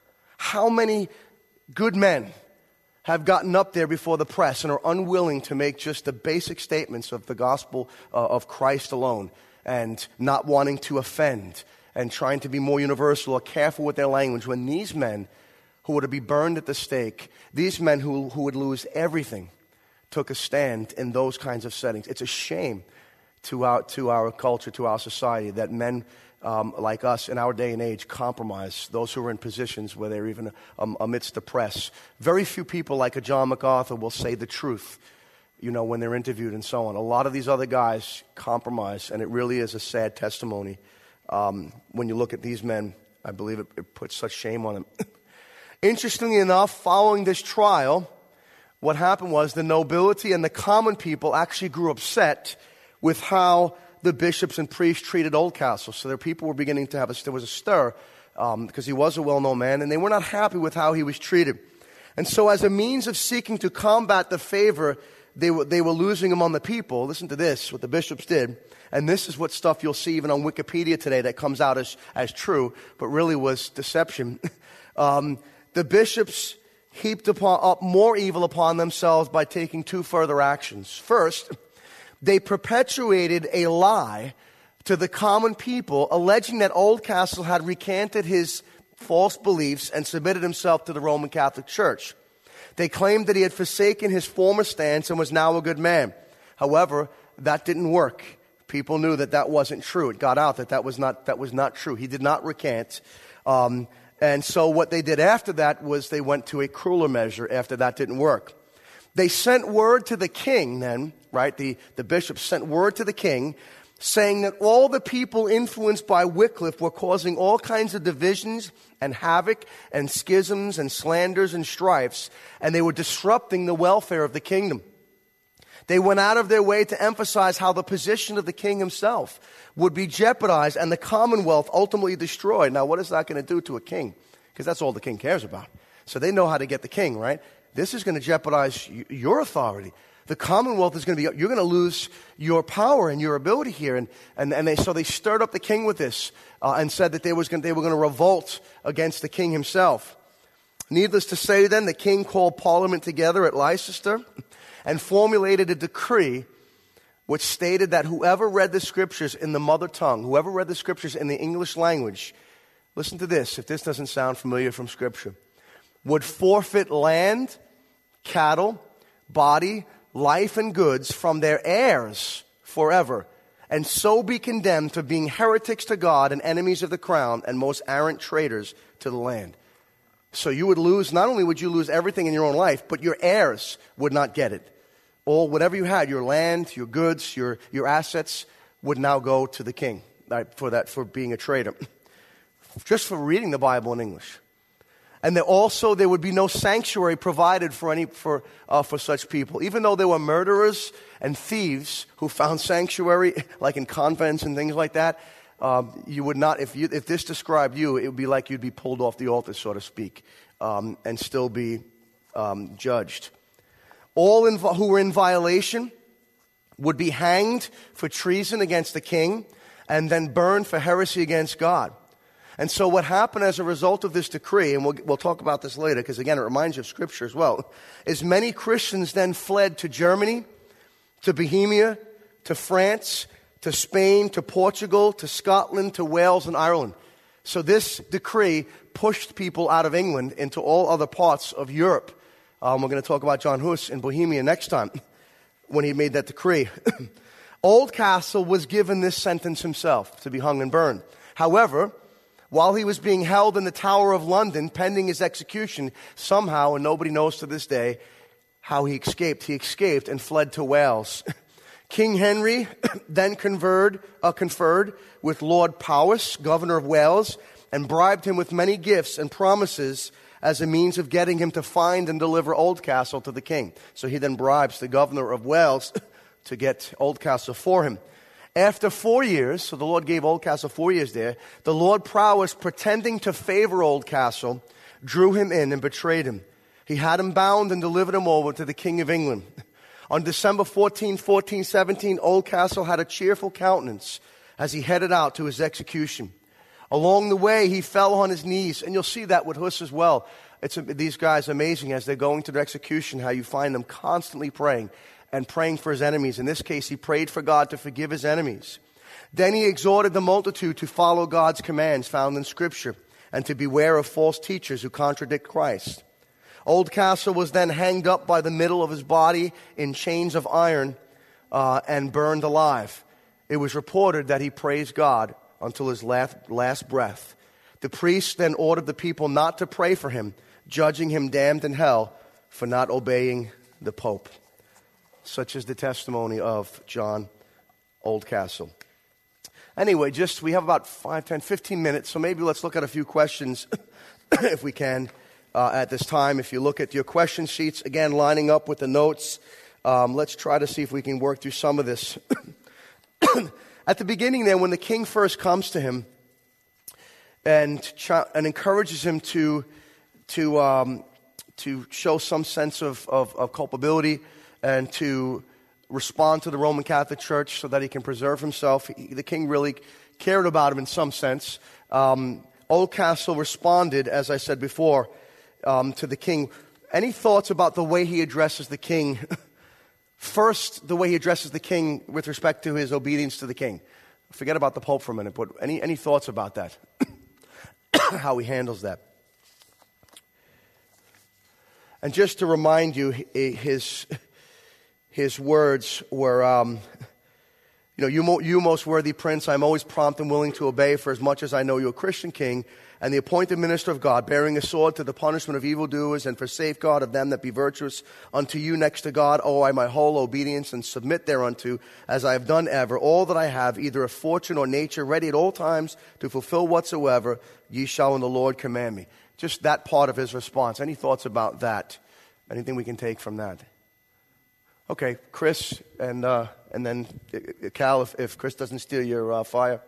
How many good men have gotten up there before the press and are unwilling to make just the basic statements of the gospel uh, of Christ alone, and not wanting to offend and trying to be more universal or careful with their language, when these men who were to be burned at the stake, these men who, who would lose everything, took a stand in those kinds of settings? It's a shame to our, to our culture, to our society, that men Um, like us in our day and age compromise those who are in positions where they're even um, amidst the press. Very few people like a John MacArthur will say the truth, you know, when they're interviewed and so on. A lot of these other guys compromise, and it really is a sad testimony. Um, when you look at these men, I believe it, it puts such shame on them. Interestingly enough, following this trial, what happened was the nobility and the common people actually grew upset with how the bishops and priests treated Oldcastle. So their people were beginning to have a, there was a stir um, because he was a well-known man, and they were not happy with how he was treated. And so as a means of seeking to combat the favor they were, they were losing among the people, listen to this, what the bishops did, and this is what stuff you'll see even on Wikipedia today that comes out as, as true, but really was deception. um, the bishops heaped upon, up more evil upon themselves by taking two further actions. First, they perpetuated a lie to the common people, alleging that Oldcastle had recanted his false beliefs and submitted himself to the Roman Catholic Church. They claimed that he had forsaken his former stance and was now a good man. However, that didn't work. People knew that that wasn't true. It got out that that was not, that was not true. He did not recant. Um, and so what they did after that was they went to a crueler measure after that didn't work. They sent word to the king then, right? The, the bishops sent word to the king saying that all the people influenced by Wycliffe were causing all kinds of divisions and havoc and schisms and slanders and strifes, and they were disrupting the welfare of the kingdom. They went out of their way to emphasize how the position of the king himself would be jeopardized and the commonwealth ultimately destroyed. Now, what is that going to do to a king? Because that's all the king cares about. So they know how to get the king, right? This is going to jeopardize your authority. The commonwealth is going to be, you're going to lose your power and your ability here. And, and, and they, so they stirred up the king with this uh, and said that they, was going, they were going to revolt against the king himself. Needless to say then, the king called parliament together at Leicester and formulated a decree which stated that whoever read the scriptures in the mother tongue, whoever read the scriptures in the English language, listen to this, if this doesn't sound familiar from scripture, would forfeit land, cattle, body, life, and goods from their heirs forever, and so be condemned for being heretics to God and enemies of the crown and most arrant traitors to the land. So you would lose, not only would you lose everything in your own life, but your heirs would not get it. All, whatever you had, your land, your goods, your, your assets, would now go to the king right, for that, for being a traitor. Just for reading the Bible in English. And there also, there would be no sanctuary provided for any for uh, for such people. Even though there were murderers and thieves who found sanctuary, like in convents and things like that, um, you would not, if you if this described you, it would be like you'd be pulled off the altar, so to speak, um, and still be um, judged. All in, who were in violation would be hanged for treason against the king and then burned for heresy against God. And so what happened as a result of this decree, and we'll, we'll talk about this later because, again, it reminds you of Scripture as well, is many Christians then fled to Germany, to Bohemia, to France, to Spain, to Portugal, to Scotland, to Wales, and Ireland. So this decree pushed people out of England into all other parts of Europe. Um, we're going to talk about John Hus in Bohemia next time when he made that decree. Oldcastle was given this sentence himself, to be hung and burned. However, while he was being held in the Tower of London, pending his execution, somehow, and nobody knows to this day, how he escaped. He escaped and fled to Wales, King Henry then conferred, uh, conferred with Lord Powis, governor of Wales, and bribed him with many gifts and promises as a means of getting him to find and deliver Oldcastle to the king. So he then bribes the governor of Wales to get Oldcastle for him. After four years, so the Lord gave Oldcastle four years there, the Lord Powis, pretending to favor Oldcastle, drew him in and betrayed him. He had him bound and delivered him over to the King of England. On December fourteenth, fourteen seventeen, Oldcastle had a cheerful countenance as he headed out to his execution. Along the way, he fell on his knees, and you'll see that with Huss as well. It's, these guys are amazing as they're going to their execution, how you find them constantly praying and praying for his enemies. In this case, he prayed for God to forgive his enemies. Then he exhorted the multitude to follow God's commands found in Scripture and to beware of false teachers who contradict Christ. Oldcastle was then hanged up by the middle of his body in chains of iron uh, and burned alive. It was reported that he praised God until his last, last breath. The priest then ordered the people not to pray for him, judging him damned in hell for not obeying the Pope. Such is the testimony of John Oldcastle. Anyway, just we have about five, ten, fifteen minutes, so maybe let's look at a few questions if we can. Uh, at this time, if you look at your question sheets, again, lining up with the notes, um, let's try to see if we can work through some of this. At the beginning there, when the king first comes to him and ch- and encourages him to to um, to show some sense of, of, of culpability and to respond to the Roman Catholic Church so that he can preserve himself, he, the king really cared about him in some sense. Um, Oldcastle responded, as I said before, Um, to the king. Any thoughts about the way he addresses the king? First, the way he addresses the king with respect to his obedience to the king. Forget about the Pope for a minute, but any, any thoughts about that? How he handles that. And just to remind you, his, his words were, um, you know, you, mo- you most worthy prince, I am always prompt and willing to obey, for as much as I know you a Christian king, and the appointed minister of God, bearing a sword to the punishment of evildoers and for safeguard of them that be virtuous, unto you next to God owe I my whole obedience and submit thereunto, as I have done ever. All that I have, either of fortune or nature, ready at all times to fulfill whatsoever ye shall in the Lord command me. Just that part of his response. Any thoughts about that? Anything we can take from that? Okay, Chris, and uh, and then uh, Cal, if, if Chris doesn't steal your uh, fire.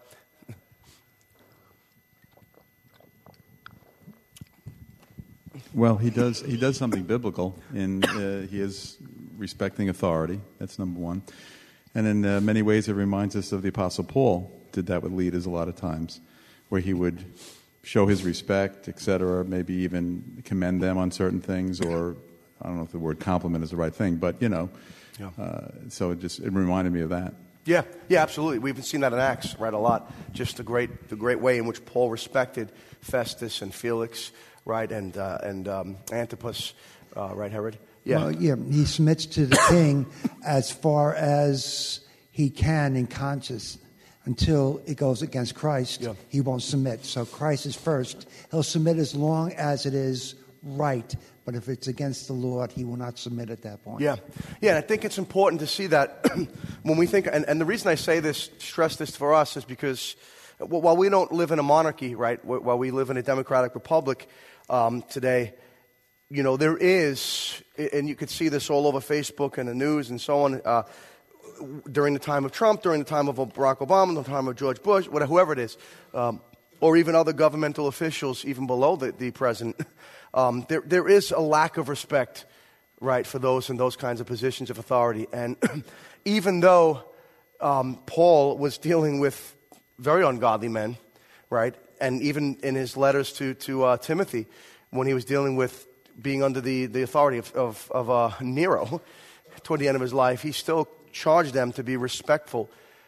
Well, he does he does something biblical, in uh, he is respecting authority. That's number one. And in uh, many ways, it reminds us of the Apostle Paul did that with leaders a lot of times, where he would show his respect, et cetera, maybe even commend them on certain things, or I don't know if the word compliment is the right thing, but, you know, yeah. uh, so it just it reminded me of that. Yeah, yeah, absolutely. We've seen that in Acts, right, a lot. Just the great the great way in which Paul respected Festus and Felix, right, and uh, and um, Antipas, uh, right, Herod? Yeah. Well, yeah, he submits to the king as far as he can in conscience. Until it goes against Christ, yeah. he won't submit. So Christ is first. He'll submit as long as it is right. But if it's against the Lord, he will not submit at that point. Yeah. Yeah, and I think it's important to see that when we think, and, and the reason I say this, stress this for us, is because while we don't live in a monarchy, right, while we live in a democratic republic um, today, you know, there is, and you could see this all over Facebook and the news and so on, uh, during the time of Trump, during the time of Barack Obama, the time of George Bush, whatever, whoever it is, um, or even other governmental officials, even below the, the president, um, there there is a lack of respect, right, for those in those kinds of positions of authority. And even though um, Paul was dealing with very ungodly men, right, and even in his letters to to uh, Timothy, when he was dealing with being under the, the authority of, of, of uh, Nero toward the end of his life, he still charged them to be respectful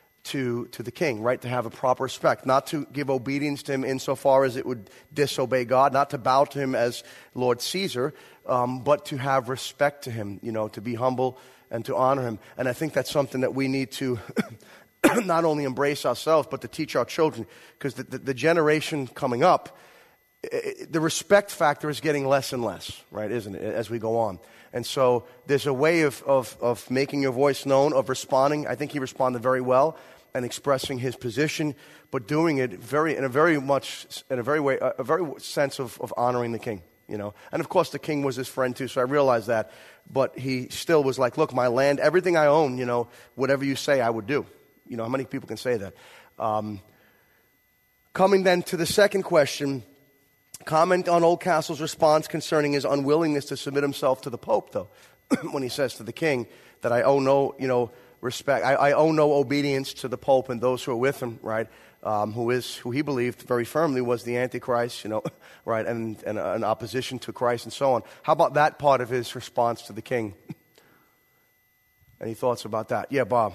to to the king, right? To have a proper respect, not to give obedience to him insofar as it would disobey God, not to bow to him as Lord Caesar, um, but to have respect to him, you know, to be humble and to honor him. And I think that's something that we need to not only embrace ourselves, but to teach our children, because the, the, the generation coming up, it, the respect factor is getting less and less, right, isn't it, as we go on. And so there's a way of, of, of making your voice known, of responding. I think he responded very well and expressing his position, but doing it very in a very much in a very way a very sense of, of honoring the king, you know. And of course, the king was his friend too, so I realized that. But he still was like, "Look, my land, everything I own, you know, whatever you say, I would do." You know, how many people can say that? Um, coming then to the second question, comment on Oldcastle's response concerning his unwillingness to submit himself to the Pope, though, when he says to the king that I owe no, you know, respect, I, I owe no obedience to the Pope and those who are with him, right? Um, who is, who he believed very firmly was the Antichrist, you know, right, and, and an opposition to Christ and so on. How about that part of his response to the king? Any thoughts about that? Yeah, Bob.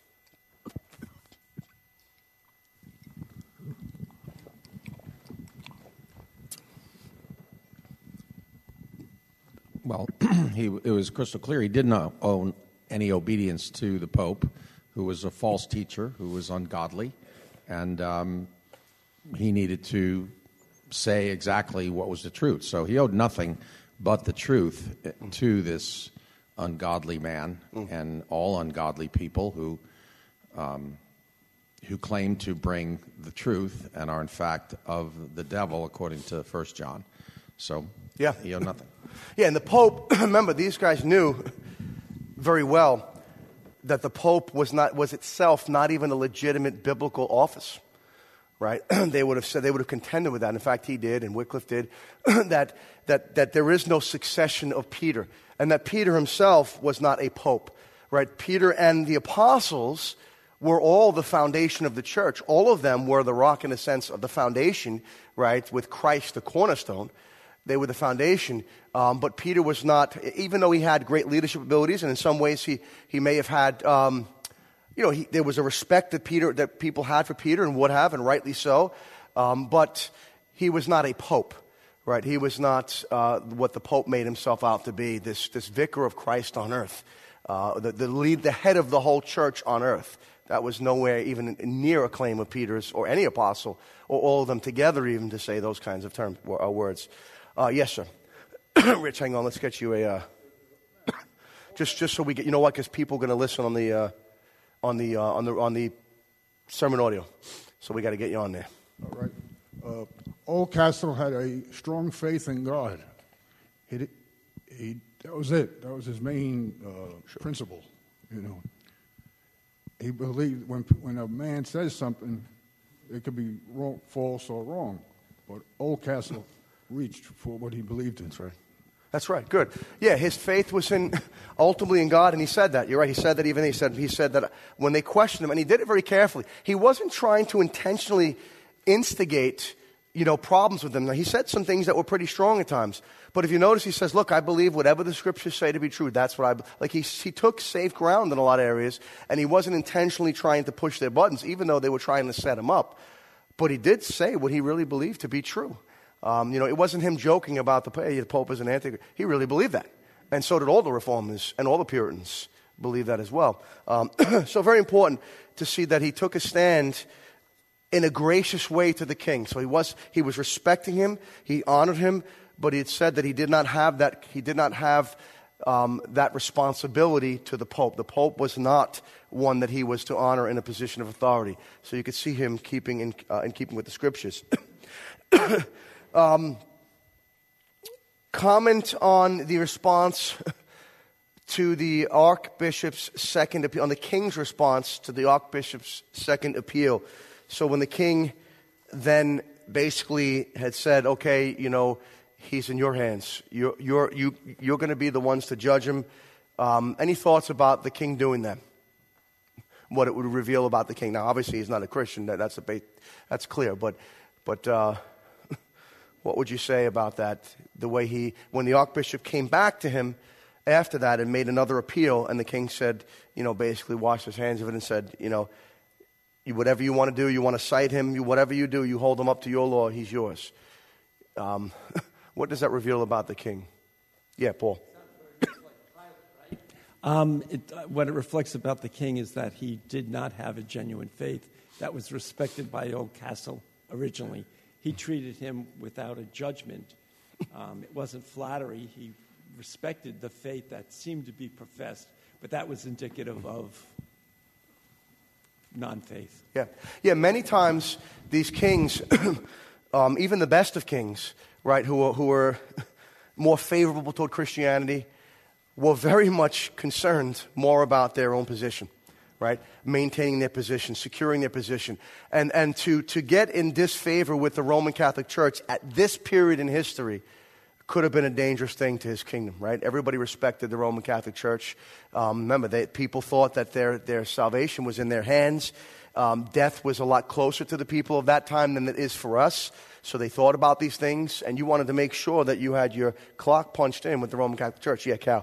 Well, he, it was crystal clear he did not owe any obedience to the Pope, who was a false teacher, who was ungodly, and um, he needed to say exactly what was the truth. So he owed nothing but the truth to this ungodly man mm. and all ungodly people who um, who claim to bring the truth and are in fact of the devil, according to First John. So yeah. he owed nothing. Yeah, and the Pope, remember, these guys knew very well that the Pope was not was itself not even a legitimate biblical office, right? They would have said they would have contended with that. In fact, he did, and Wycliffe did, that that that there is no succession of Peter, and that Peter himself was not a pope, right? Peter and the apostles were all the foundation of the church. All of them were the rock in a sense of the foundation, right? With Christ the cornerstone. They were the foundation, um, but Peter was not, even though he had great leadership abilities, and in some ways he, he may have had, um, you know, he, there was a respect that Peter, that people had for Peter and would have, and rightly so, um, but he was not a pope, right? He was not uh, what the Pope made himself out to be, this, this vicar of Christ on earth, uh, the, the lead, the head of the whole church on earth. That was nowhere even near a claim of Peter's or any apostle, or all of them together even to say those kinds of terms, uh, words. Uh, yes, sir. Rich, hang on. Let's get you a uh, just just so we get. You know what? Because people are going to listen on the uh, on the uh, on the on the sermon audio, so we got to get you on there. All right. Uh, Oldcastle had a strong faith in God. He, he that was it. That was his main uh, sure. principle. You know, he believed when when a man says something, it could be wrong, false, or wrong, but Oldcastle reached for what he believed in. That's right. That's right. Good. Yeah, his faith was in ultimately in God, and he said that. You're right. He said that even he said he said that when they questioned him, and he did it very carefully. He wasn't trying to intentionally instigate, you know, problems with them. Now, he said some things that were pretty strong at times. But if you notice, he says, "Look, I believe whatever the scriptures say to be true. That's what I be-. like." He he took safe ground in a lot of areas, and he wasn't intentionally trying to push their buttons, even though they were trying to set him up. But he did say what he really believed to be true. Um, you know, it wasn't him joking about the, hey, the Pope is an antichrist. He really believed that. And so did all the Reformers and all the Puritans believe that as well. Um, so very important to see that he took a stand in a gracious way to the king. So he was he was respecting him, he honored him, but he had said that he did not have that he did not have um, that responsibility to the Pope. The Pope was not one that he was to honor in a position of authority. So you could see him keeping in uh, in keeping with the scriptures. Um, comment on the response to the Archbishop's second appeal, on the king's response to the Archbishop's second appeal. So when the king then basically had said, okay, you know, he's in your hands. You're, you're, you, you're going to be the ones to judge him. Um, any thoughts about the king doing that? What it would reveal about the king? Now, obviously, he's not a Christian. That, that's, a, that's clear. But, but, uh, what would you say about that? The way he, when the Archbishop came back to him after that and made another appeal, and the king said, you know, basically washed his hands of it and said, you know, you, whatever you want to do, you want to cite him, you, whatever you do, you hold him up to your law, he's yours. Um, what does that reveal about the king? Yeah, Paul. Um, it, uh, what it reflects about the king is that he did not have a genuine faith that was respected by Oldcastle originally. he treated him without a judgment. Um, it wasn't flattery. He respected the faith that seemed to be professed, but that was indicative of non-faith. Yeah, yeah. Many times these kings, um, even the best of kings, right, who were, who were more favorable toward Christianity, were very much concerned more about their own position, right, maintaining their position, securing their position, and and to to get in disfavor with the Roman Catholic Church at this period in history could have been a dangerous thing to his kingdom, right? Everybody respected the Roman Catholic Church. Um, remember, they, people thought that their, their salvation was in their hands. Um, death was a lot closer to the people of that time than it is for us. So they thought about these things, and you wanted to make sure that you had your clock punched in with the Roman Catholic Church. Yeah, Cal.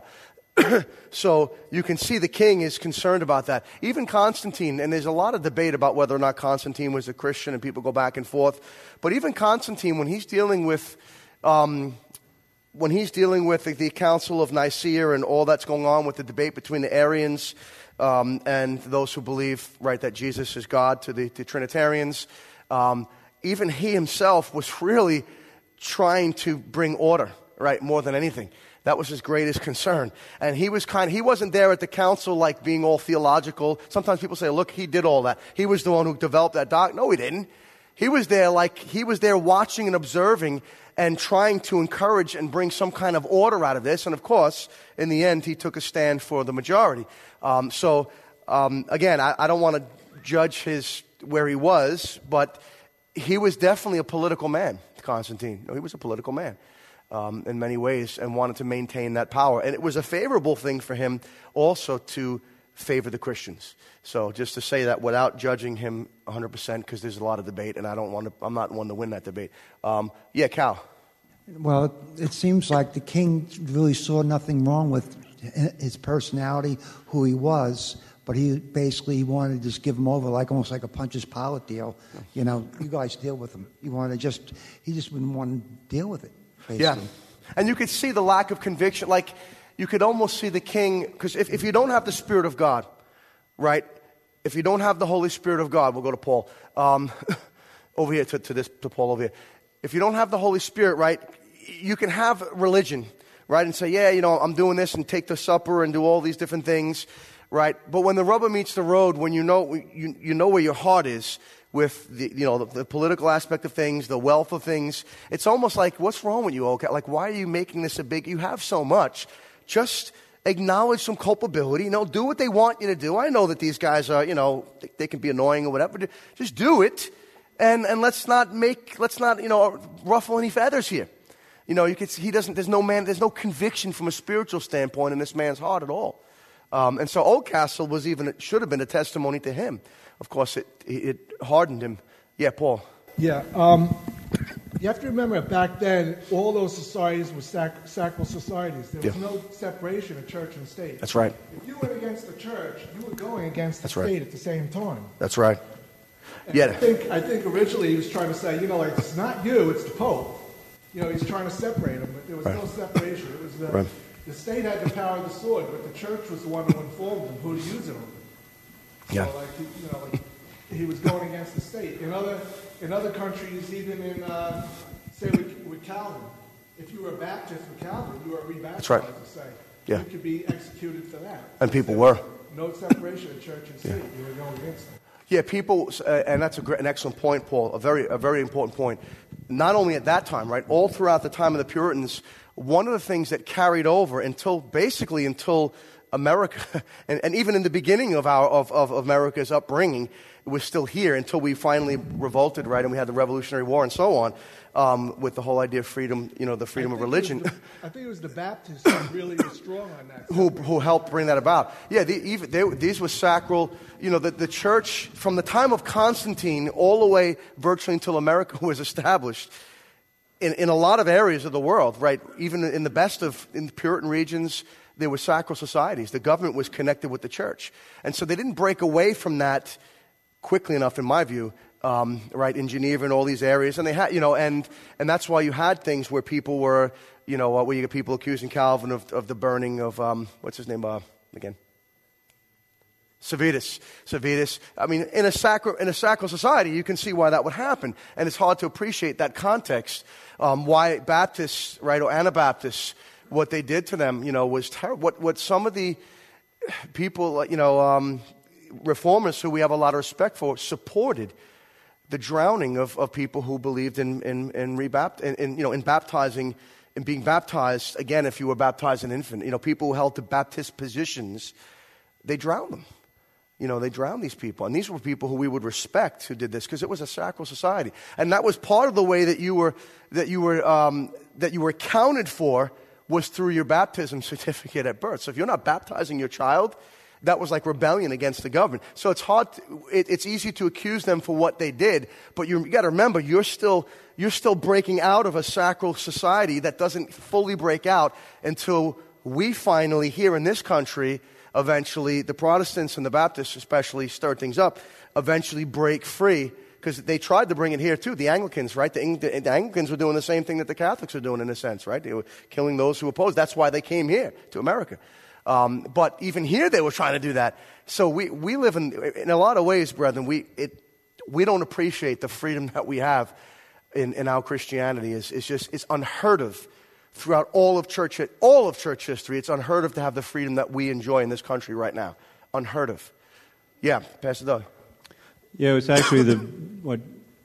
So you can see the king is concerned about that. Even Constantine, and there's a lot of debate about whether or not Constantine was a Christian, and people go back and forth. But even Constantine, when he's dealing with... Um, When he's dealing with the, the Council of Nicaea and all that's going on with the debate between the Arians um, and those who believe, right, that Jesus is God to the, the Trinitarians, um, even he himself was really trying to bring order, right, more than anything. That was his greatest concern. And he was kind he wasn't there at the council like being all theological. Sometimes people say, look, he did all that. He was the one who developed that doctrine. No, he didn't. He was there like, he was there watching and observing and trying to encourage and bring some kind of order out of this. And of course, in the end, he took a stand for the majority. Um, so, um, again, I, I don't want to judge his where he was, but he was definitely a political man, Constantine. No, he was a political man um, in many ways and wanted to maintain that power. And it was a favorable thing for him also to favor the Christians. So just to say that without judging him one hundred percent, because there's a lot of debate, and I don't want to, I'm not one to win that debate. Um, yeah, Cal. Well, it seems like the king really saw nothing wrong with his personality, who he was, but he basically wanted to just give him over, like almost like a Pontius Pilate deal. You know, you guys deal with him. You want to just, he just wouldn't want to deal with it, basically. Yeah, and you could see the lack of conviction. Like, you could almost see the king, because if, if you don't have the Spirit of God, right, if you don't have the Holy Spirit of God, we'll go to Paul, um, over here, to, to this, to Paul over here. If you don't have the Holy Spirit, right, you can have religion, right, and say, yeah, you know, I'm doing this, and take the supper and do all these different things, right? But when the rubber meets the road, when you know you, you know where your heart is with the, you know, the, the political aspect of things, the wealth of things, it's almost like, what's wrong with you, okay? Like, why are you making this a big, you have so much. Just acknowledge some culpability. You know, do what they want you to do. I know that these guys are, you know, they, they can be annoying or whatever. But just do it, and and let's not make, let's not, you know, ruffle any feathers here. You know, you could see he doesn't. There's no man. There's no conviction from a spiritual standpoint in this man's heart at all. Um, and so Oldcastle was even, it should have been a testimony to him. Of course, it it hardened him. Yeah, Paul. Yeah. Um, you have to remember, back then, all those societies were sac- sacral societies. There was yeah. no separation of church and state. That's right. If you went against the church, you were going against the That's state right. at the same time. That's right. And Yeah. I think, I think originally he was trying to say, you know, like, it's not you, it's the Pope. You know, he's trying to separate them, but there was right. no separation. It was the, right. the state had the power of the sword, but the church was the one who informed them who to use it on. So, Yeah. like, you know, like, he was going against the state. In other in other countries, even in, uh, say, with, with Calvin, if you were a Baptist with Calvin, you were rebaptized, That's right. to say. Yeah. You could be executed for that. And people So, were. No separation of church and state. Yeah. You were going against them. Yeah, people, uh, and that's a great, an excellent point, Paul. A very, a very important point. Not only at that time, right? All throughout the time of the Puritans, one of the things that carried over until basically until America, and, and even in the beginning of our of, of America's upbringing, it was still here until we finally revolted, right? And we had the Revolutionary War and so on, um, with the whole idea of freedom, you know, the freedom of religion. The, I think it was the Baptists who really were strong on that. who who helped bring that about. Yeah, the, even, they, these were sacral. You know, the, the church, from the time of Constantine all the way virtually until America was established, in, in a lot of areas of the world, right, even in the best of in the Puritan regions, there were sacral societies. The government was connected with the church. And so they didn't break away from that quickly enough, in my view, um, right, in Geneva and all these areas. And they had, you know, and, and that's why you had things where people were, you know, where you get people accusing Calvin of, of the burning of, um, what's his name, uh, again? Civitas, civitas. I mean, in a sacro, in a sacral society, you can see why that would happen, and it's hard to appreciate that context. Um, why Baptists, right, or Anabaptists, what they did to them, you know, was terrible. What what some of the people, you know, um, reformers who we have a lot of respect for, supported the drowning of, of people who believed in in in, rebapt- in, in you know in baptizing in being baptized again if you were baptized an infant. You know, people who held to Baptist positions, they drowned them. You know, they drowned these people. And these were people who we would respect who did this because it was a sacral society. And that was part of the way that you were that you were um, that you were accounted for was through your baptism certificate at birth. So if you're not baptizing your child, that was like rebellion against the government. So it's hard to, it, it's easy to accuse them for what they did, but you, you got to remember you're still you're still breaking out of a sacral society that doesn't fully break out until we finally here in this country, eventually, the Protestants and the Baptists especially stir things up, eventually break free, because they tried to bring it here too. The Anglicans, right? The, the, the Anglicans were doing the same thing that the Catholics were doing in a sense, right? They were killing those who opposed. That's why they came here to America. Um, but even here they were trying to do that. So we, we live in, in a lot of ways, brethren, we, it, we don't appreciate the freedom that we have in, in our Christianity. It's, it's just, it's unheard of. Throughout all of church, all of church history, it's unheard of to have the freedom that we enjoy in this country right now. Unheard of. Yeah, Pastor Doug. Yeah, it was actually the what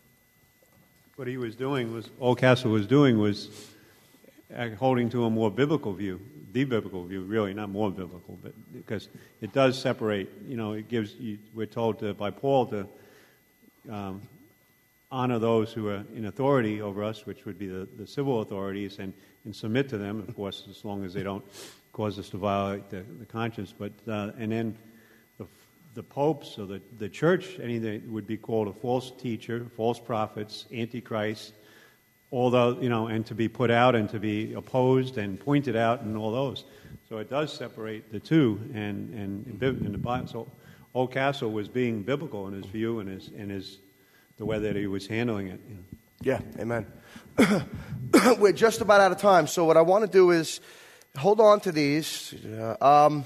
what he was doing was Oldcastle was doing was holding to a more biblical view, the biblical view, really, not more biblical, but because it does separate. You know, it gives. You, we're told to, by Paul to um, honor those who are in authority over us, which would be the, the civil authorities, and. and submit to them, of course, as long as they don't cause us to violate the, the conscience. But uh, and then the, the popes or the, the church, anything would be called a false teacher, false prophets, antichrist, all those, you know, and to be put out and to be opposed and pointed out and all those. So it does separate the two. And and in the Bible, so Oldcastle was being biblical in his view and his and his the way that he was handling it. You know. Yeah, amen. We're just about out of time, so what I want to do is hold on to these. Uh, um,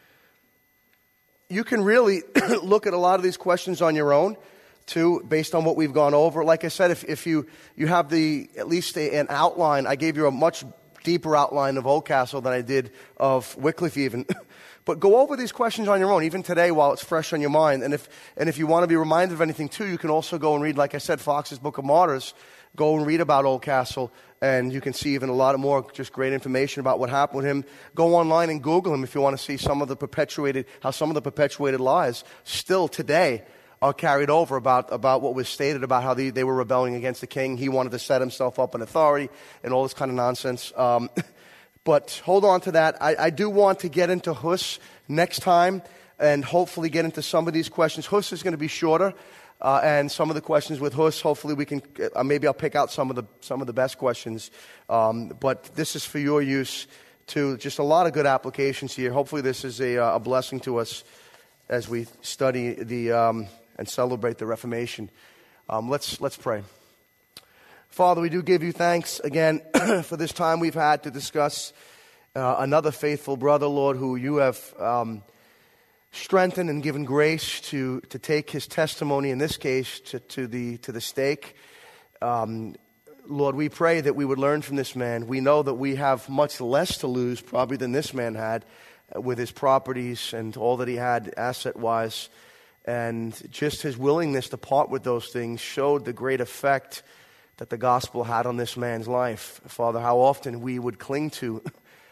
you can really look at a lot of these questions on your own, too, based on what we've gone over. Like I said, if, if you, you have the at least a, an outline, I gave you a much deeper outline of Oldcastle than I did of Wycliffe even. But go over these questions on your own, even today while it's fresh on your mind. And if and if you want to be reminded of anything, too, you can also go and read, like I said, Fox's Book of Martyrs. Go and read about Oldcastle, and you can see even a lot more just great information about what happened with him. Go online and Google him if you want to see some of the perpetuated, how some of the perpetuated lies still today are carried over about, about what was stated about how they, they were rebelling against the king. He wanted to set himself up in authority and all this kind of nonsense. Um, but hold on to that. I, I do want to get into Hus next time and hopefully get into some of these questions. Hus is going to be shorter. Uh, and some of the questions with Hus, hopefully we can, uh, maybe I'll pick out some of the some of the best questions. Um, but this is for your use too. Just a lot of good applications here. Hopefully this is a, a blessing to us as we study the um, and celebrate the Reformation. Um, let's let's pray. Father, we do give you thanks again for this time we've had to discuss uh, another faithful brother, Lord, who you have Um, strengthened and given grace to, to take his testimony, in this case, to, to the to the stake. Um, Lord, we pray that we would learn from this man. We know that we have much less to lose probably than this man had uh, with his properties and all that he had asset-wise. And just his willingness to part with those things showed the great effect that the gospel had on this man's life. Father, how often we would cling to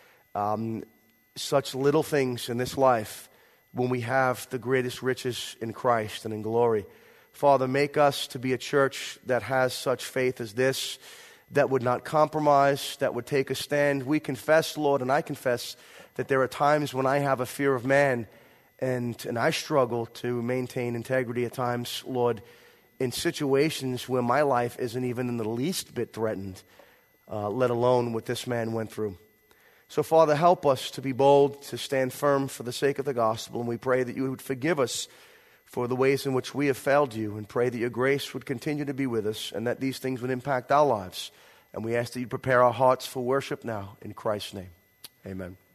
um, such little things in this life when we have the greatest riches in Christ and in glory. Father, make us to be a church that has such faith as this, that would not compromise, that would take a stand. We confess, Lord, and I confess that there are times when I have a fear of man, and, and I struggle to maintain integrity at times, Lord, in situations where my life isn't even in the least bit threatened, uh, let alone what this man went through. So, Father, help us to be bold, to stand firm for the sake of the gospel, and we pray that you would forgive us for the ways in which we have failed you, and pray that your grace would continue to be with us, and that these things would impact our lives. And we ask that you prepare our hearts for worship now, in Christ's name. Amen.